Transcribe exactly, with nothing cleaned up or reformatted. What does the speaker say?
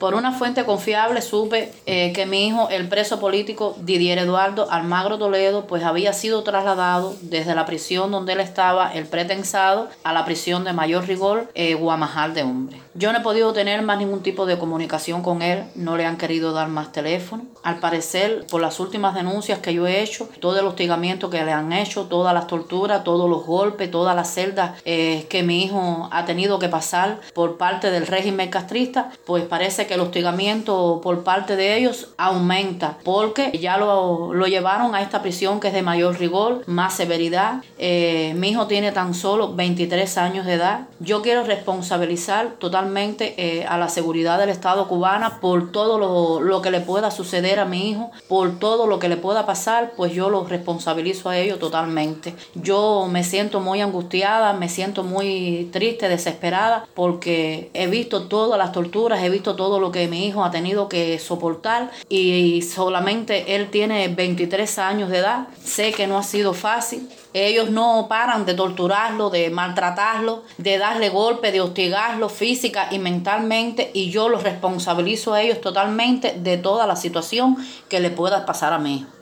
Por una fuente confiable supe eh, que mi hijo, el preso político Didier Eduardo Almagro Toledo, pues había sido trasladado desde la prisión donde él estaba, el pretensado, a la prisión de mayor rigor, eh, Guamajal de Hombre. Yo no he podido tener más ningún tipo de comunicación con él, no le han querido dar más teléfono. Al parecer, por las últimas denuncias que yo he hecho, todo el hostigamiento que le han hecho, todas las torturas, todos los golpes, todas las celdas eh, que mi hijo ha tenido que pasar por parte del régimen castrista, pues parece que el hostigamiento por parte de ellos aumenta, porque ya lo, lo llevaron a esta prisión que es de mayor rigor, más severidad. Eh, mi hijo tiene tan solo veintitrés años de edad. Yo quiero responsabilizar totalmente eh, a la seguridad del Estado cubana por todo lo, lo que le pueda suceder a mi hijo, por todo lo que le pueda pasar, pues yo los responsabilizo a ellos totalmente. Yo me siento muy angustiada, me siento muy triste, desesperada, porque he visto todas las torturas, he visto todo lo que mi hijo ha tenido que soportar y solamente él tiene veintitrés años de edad. Sé que no ha sido fácil. Ellos no paran de torturarlo, de maltratarlo, de darle golpes, de hostigarlo física y mentalmente, y yo los responsabilizo a ellos totalmente de toda la situación que le pueda pasar a mi hijo.